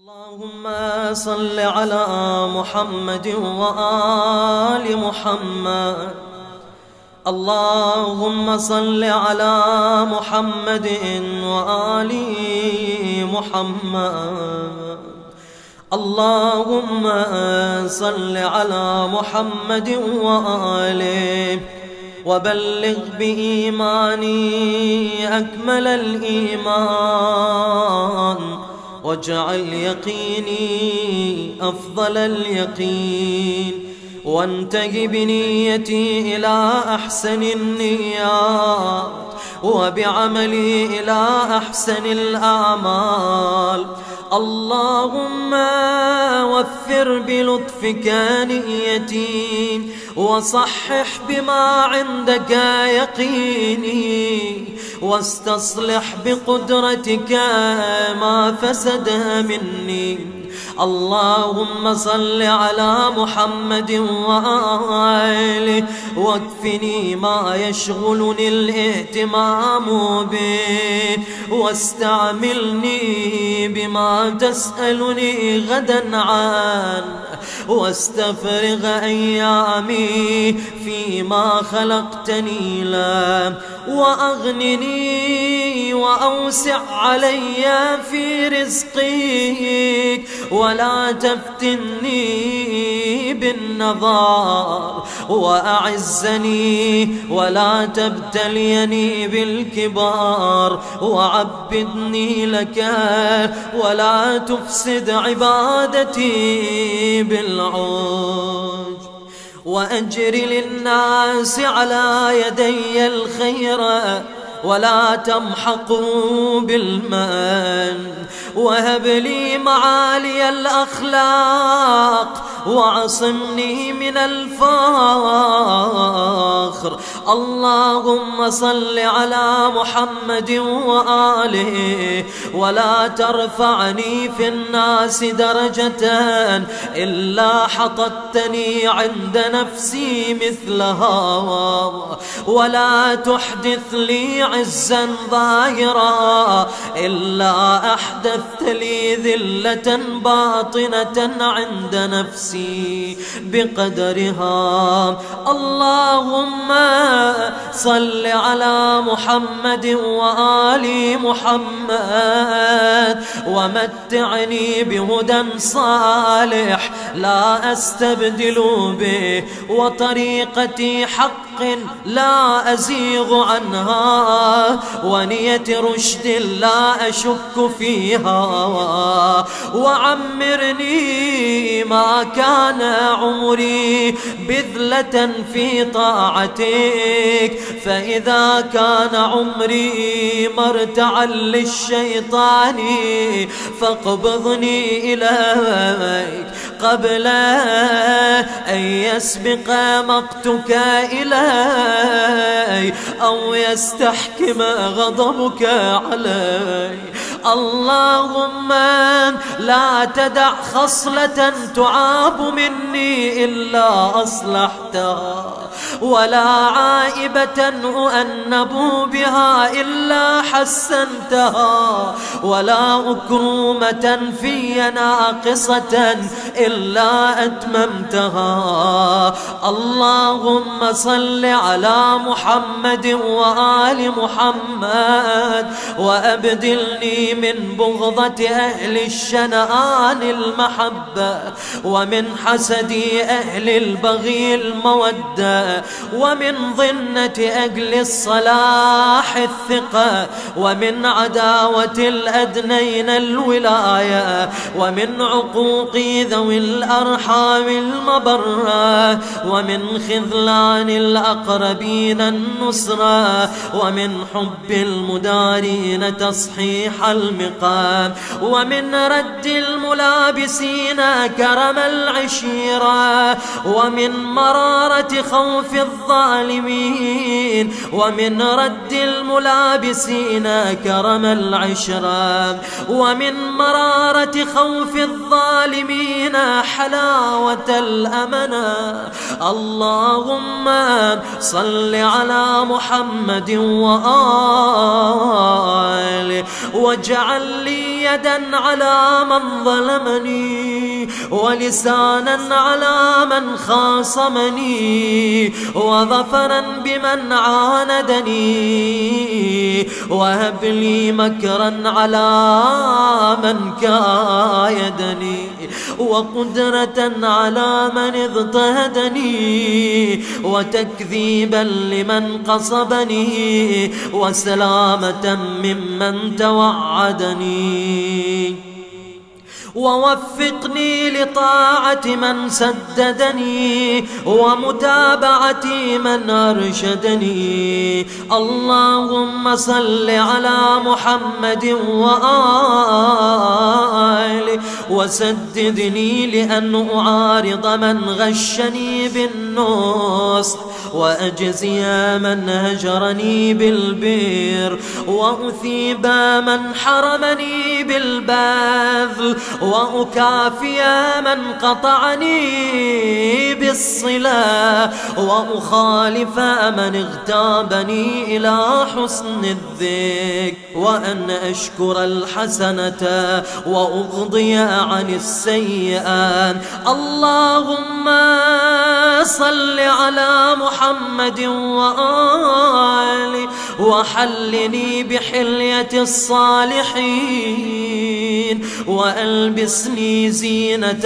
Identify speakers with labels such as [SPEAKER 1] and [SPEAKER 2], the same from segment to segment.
[SPEAKER 1] اللهم صل على محمد وآل محمد. اللهم صل على محمد وآل محمد. اللهم صل على محمد وآله وبلغ بإيماني أكمل الإيمان واجعل يقيني أفضل اليقين وانتهي بنيتي إلى أحسن النيات وبعملي إلى أحسن الأعمال. اللهم وفر بلطفك نيتي وصحح بما عندك يقيني واستصلح بقدرتك ما فسد مني. اللهم صل على محمد وآله واكفني ما يشغلني الاهتمام به واستعملني بما تسألني غدا عنه واستفرغ أيامي فيما خلقتني له وأغنني وأوسع علي في رزقك ولا تفتني بالنظر وأعزني ولا تبتليني بالكبار وعبدني لك ولا تفسد عبادتي بالعجب وأجر للناس على يدي الخير ولا تمحقوا بالمن وهب لي معالي الأخلاق وعصمني من الفخر. اللهم صل على محمد وآله ولا ترفعني في الناس درجة إلا حطتني عند نفسي مثلها ولا تحدث لي عزا ظاهرا إلا أحدثت لي ذلة باطنة عند نفسي بقدرها. اللهم صل على محمد وآل محمد ومتعني بهدى صالح لا أستبدل به وطريقة حق لا أزيغ عنها ونية رشد لا أشك فيها وعمرني ما كان عمري بذلة في طاعتك فإذا كان عمري مرتعا للشيطان فاقبضني إليك قبل أن يسبق مقتك إلي أو يستحكم غضبك علي. اللهم لا تدع خصلة تعاب مني إلا أصلحتها ولا عائبة أؤنب بها إلا حسنتها ولا أكرومة في ناقصة إلا أتممتها. اللهم صل على محمد وآل محمد وأبدلني من بغضة أهل الشنآن المحبة ومن حسد أهل البغي المودة ومن ظنة أهل الصلاح الثقة ومن عداوة الأدنين الولاية ومن عقوق ذوي الأرحام المبرة ومن خذلان الأقربين النصرة ومن حب المدارين تصحيح المقام ومن رد الملابسين كرم العشيرة ومن مرارة خوف الظالمين ومن رد الملابسين كرم العشرة ومن مرارة خوف الظالمين حلاوة الأمنة. اللهم صل على محمد وآله واجعل لي يدا على من ظلمني ولسانا على من خاصمني وظفرا بمن عاندني وهب لي مكرا على من كايدني وقدرة على من اضطهدني وتكذيبا لمن قصبني وسلامة ممن توعدني ووفقني لطاعة من سددني ومتابعة من أرشدني. اللهم صل على محمد وآله وسددني لأن أعارض من غشني بالنصح وأجزي من هجرني بالبر وأثيب من حرمني بالبذل وأكافي من قطعني بالصلة وأخالف من اغتابني إلى حسن الذكر وأن أشكر الحسنة وأغضي عن السيئات. اللهم صل على محمد وآله وحلني بحلية الصالحين وألبسني زينة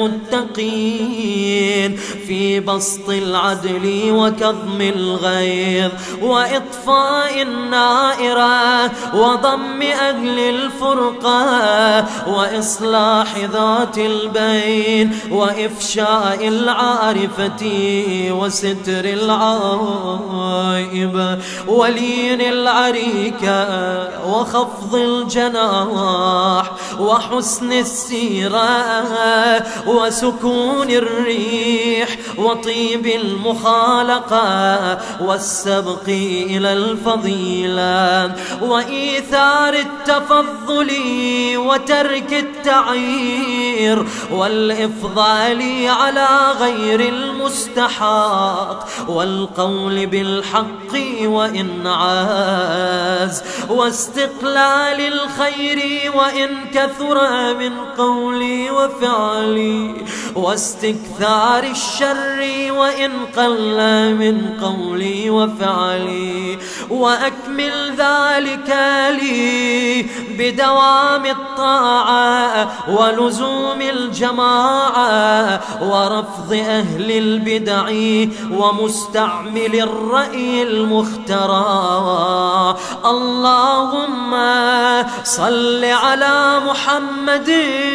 [SPEAKER 1] المتقين في بسط العدل وكظم الغيظ وإطفاء النائرة وضم أهل الفرقة وإصلاح ذات البين وإفشاء العارفة وستر العائب ولين العريكة وخفض الجناح وحسن السيرة وسكون الريح وطيب المخالقة والسبق إلى الفضيلة وإيثار التفضل وترك التعيير والإفضال على غير المستحق والقول بالحق وإن عاز واستقلال الخير وإن كثر من قولي وفعلي واستكثار الشر وإن قل من قولي وفعلي وأكمل ذلك لي بدوام الطاعة ولزوم الجماعة ورفض أهل البدع ومستعمل الرأي المخترع. اللهم صل على محمد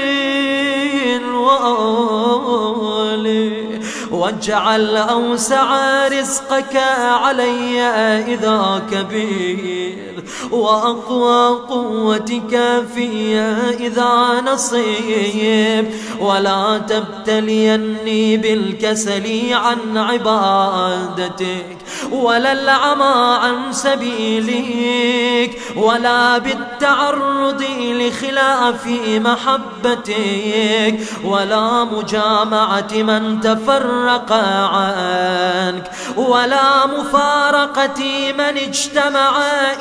[SPEAKER 1] وآله واجعل أوسع رزقك علي إذا كبير وأقوى قوتك في إذا نصيب ولا تبتليني بالكسل عن عبادتك ولا العمى عن سبيلك ولا بالتعرض لخلاف محبتك ولا مجامعة من تفرق عنك ولا مفارقة من اجتمع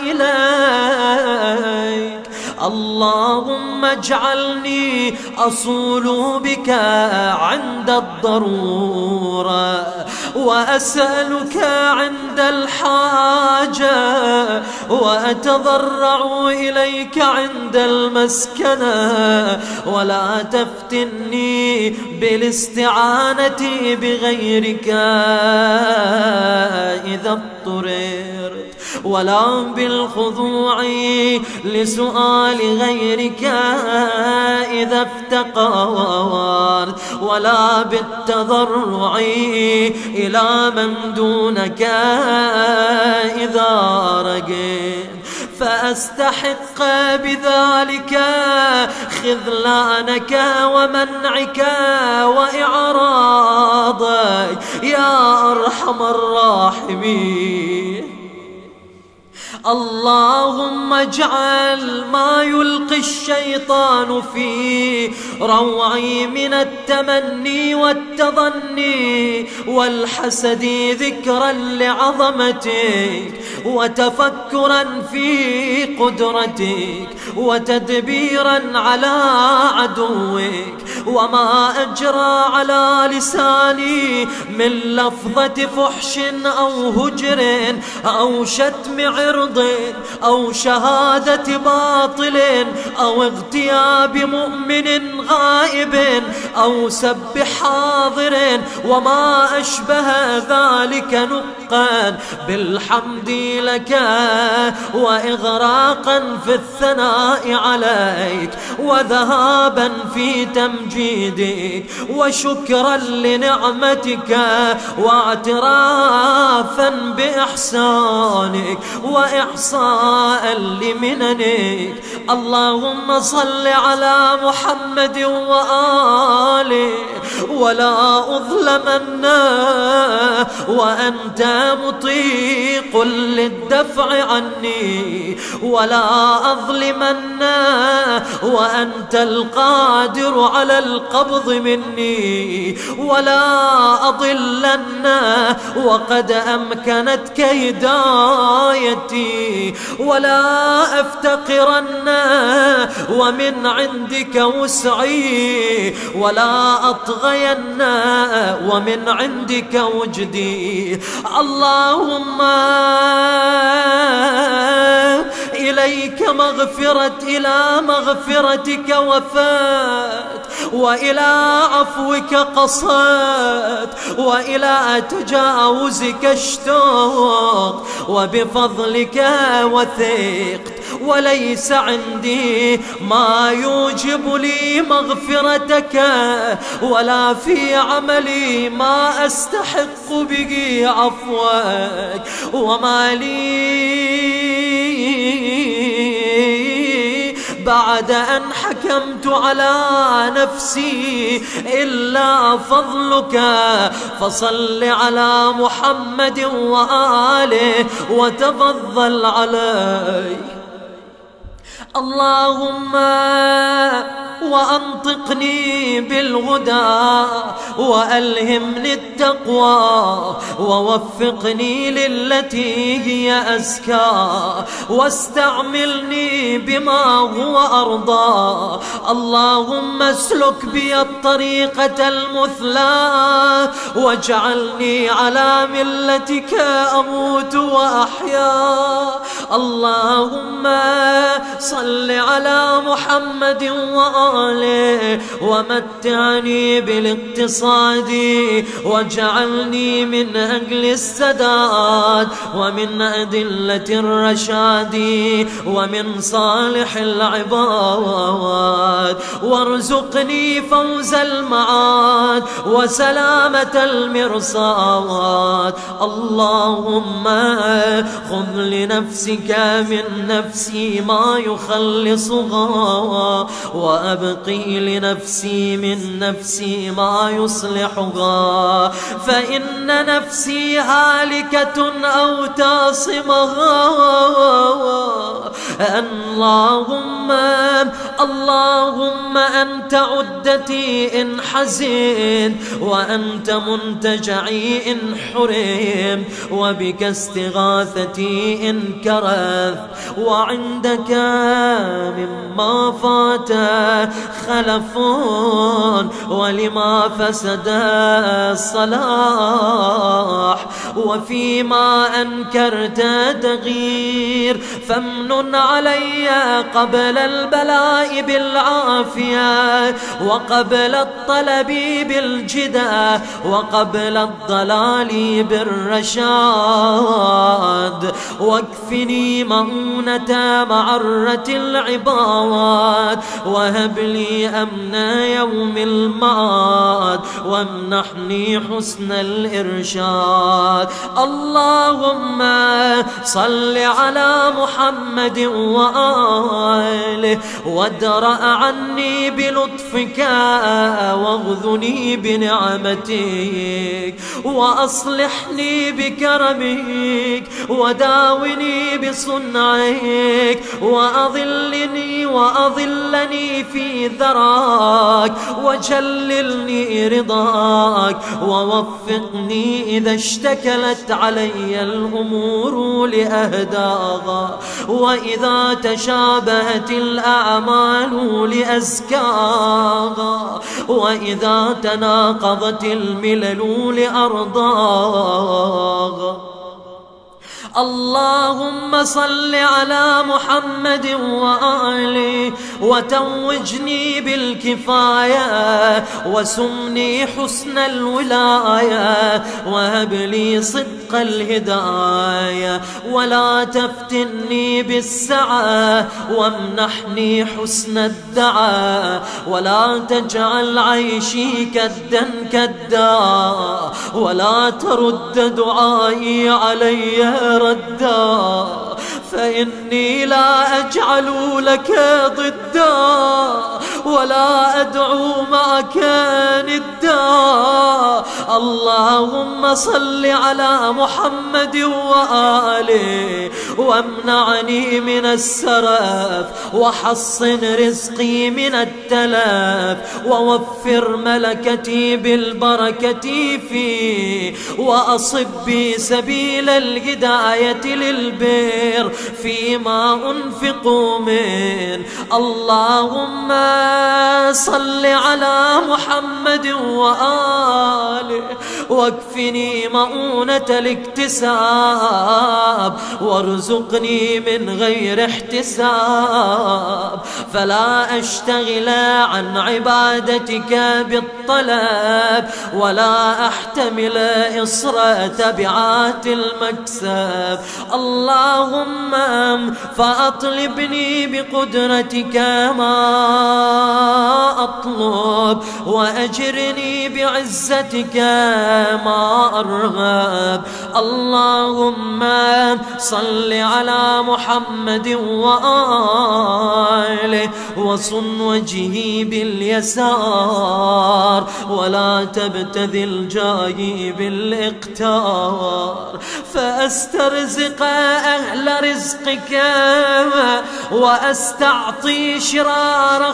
[SPEAKER 1] إليك. اللهم اجعلني أصول بك عند الضرورة وأسألك عند الحاجة وأتضرع إليك عند المسكنة ولا تفتني بالاستعانة بغيرك إذا اضطررت ولا بالخضوع لسؤال غيرك إذا افتقرت ولا بالتضرع إلى من دونك إذا رجيت فأستحق بذلك خذلانك ومنعك وإعراضك يا أرحم الراحمين. اللهم اجعل ما يلقي الشيطان في روعي من التمني والتظني والحسد ذكرا لعظمتك وتفكرا في قدرتك وتدبيرا على عدوك، وما أجرى على لساني من لفظة فحش أو هجر أو شتم عرض أو شهادة باطل أو اغتياب مؤمن غائب أو سب حاضر وما أشبه ذلك نطقا بالحمد لك وإغراقا في الثناء عليك وذهابا في تمجيدك وشكرا لنعمتك واعترافا بإحسانك وإحصاء لمننك. اللهم صل على محمد وآله ولا أظلمن وأنت مطيق للدفع عني، ولا أظلمن وأنت القادر على القبض مني، ولا أضلن وقد أمكنتك هدايتي، ولا أفتقرن ومن عندك وسعي، ولا أطغين ومن عندك وجدي. اللهم إليك إلى مغفرتك وفات، وإلى عفوك قصدت، وإلى تجاوزك اشتقت، وبفضلك وثقت، وليس عندي ما يوجب لي مغفرتك، ولا في عملي ما أستحق به عفوك، وما لي بعد أن حكمت على نفسي إلا فضلك. فصل على محمد وآله وتفضل عليه. اللهم وأنطقني بالهدى وألهمني التقوى ووفقني للتي هي أزكى واستعملني بما هو أرضى. اللهم اسلك بي الطريقة المثلى واجعلني على ملتك أموت وأحيا. اللهم صل على محمد وآله ومتعني بالاقتصاد واجعلني من أهل السداد ومن أدلة الرشاد ومن صالح العباد، وارزقني فوز المعاد وسلامة المرصاد. اللهم خذ لنفسك من نفسي ما يخلصها وأبقي لنفسي من نفسي ما يصلحها، فإن نفسي هالكة أو تعصمها. اللهم أنت عدتي إن حزين، وأنت منتجعي إن حرم، وبك استغاثتي إن كرث، وعندك مما فات خلف ولما فسد الصلاح، وفيما أنكرت تغيير، فامنن علي قبل البلاء بالعافية وقبل الطلب بالجدى وقبل الضلال بالرشاد، واكفني مؤونة معرة العباد، وهب لي أمن يوم المعاد، وامنحني حسن الإرشاد. اللهم صل على محمد محمد وآله وادرأ عني بلطفك واغذني بنعمتك وأصلحني بكرمك وداوني بصنعك وأظلني في ذراك وجللني رضاك ووفقني إذا اشتكلت علي الأمور لأهداها وإذا تشابهت الأعمال لأزكاها وإذا تناقضت الملل لأرضاها. اللهم صل على محمد وآله وتوجني بالكفاية وسمني حسن الولاية وهب لي صدق الهداية ولا تفتني بالسعة وامنحني حسن الدعاء ولا تجعل عيشي كدا كدا ولا ترد دعائي علي ردا فإني لا أجعل لك ضدا ولا أدعو معك ندا. اللهم صل على محمد وآله وامنعني من السرف وحصن رزقي من التلف ووفر ملكتي بالبركة فيه وأصب بي سبيل الهداية للبر فيما أنفق من. اللهم صل على محمد وآله واكفني مؤونة الاكتساب وارزقني من غير احتساب فلا أشتغل عن عبادتك بالطلب ولا أحتمل إصر تبعات المكسب. اللهم فأطلبني بقدرتك ما أطلب وأجرني بعزتك ما أرغب. اللهم صل على محمد وآله وصن وجهي باليسار ولا تبتذل جاهي بالاقتار فأسترزق أهل رزقك وأستعطي شرار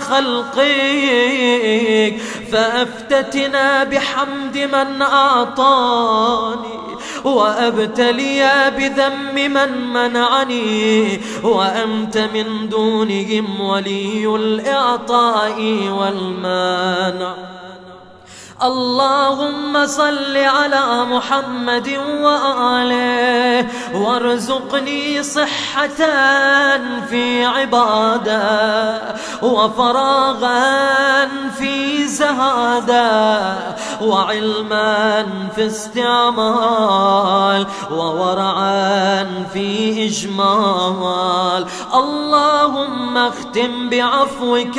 [SPEAKER 1] خلقك فأفتتنا بحمد من أعطاني وأبتلي بذم من منعني وأنت من دونهم ولي الإعطاء والمانع. اللهم صل على محمد وآله وارزقني صحة في عبادة وفراغا في زهادة وعلما في استعمال وورعا في إجمال. اللهم اختم بعفوك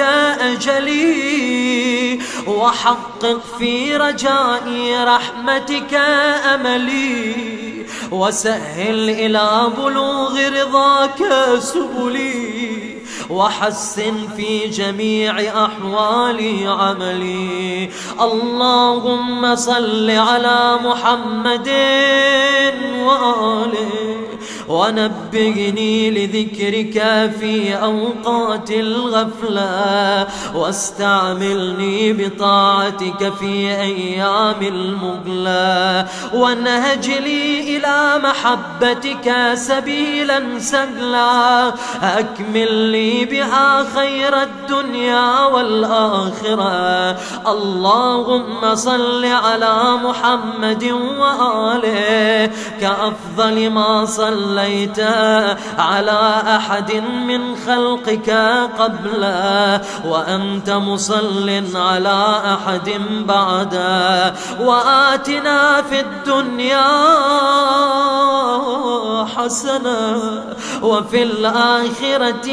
[SPEAKER 1] أجلي وحقق في رجائي رحمتك أملي وسهل إلى بلوغ رضاك سبلي وحسن في جميع أحوال عملي. اللهم صل على محمد وآله ونبهني لذكرك في أوقات الغفلة واستعملني بطاعتك في أيام المغلى وانهج لي إلى محبتك سبيلا سهلا أكمل لي بها خير الدنيا والآخرة. اللهم صل على محمد وآله كأفضل ما صليت على أحد من خلقك قبله وأنت مصل على أحد بعده. وآتنا في الدنيا حسنة وفي الآخرة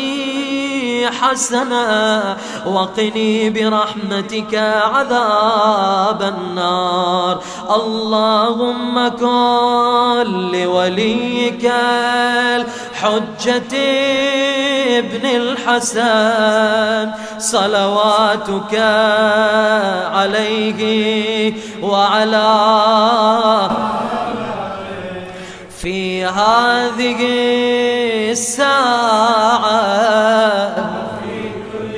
[SPEAKER 1] حسنة وقني برحمتك عذاب النار. اللهم كن لوليك الحجة ابن الحسن صلواتك عليه وعلى في هذه الساعة
[SPEAKER 2] في كل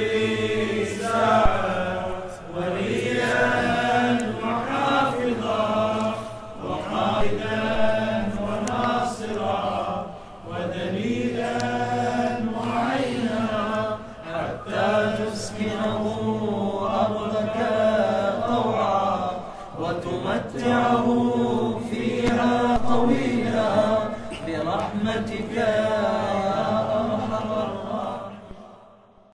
[SPEAKER 2] ساعة وليا وحافظا وقائدا وناصرا ودليلا وعينا حتى تسكنه أرضك طوعا وتمتعه فيها طويلا برحمتك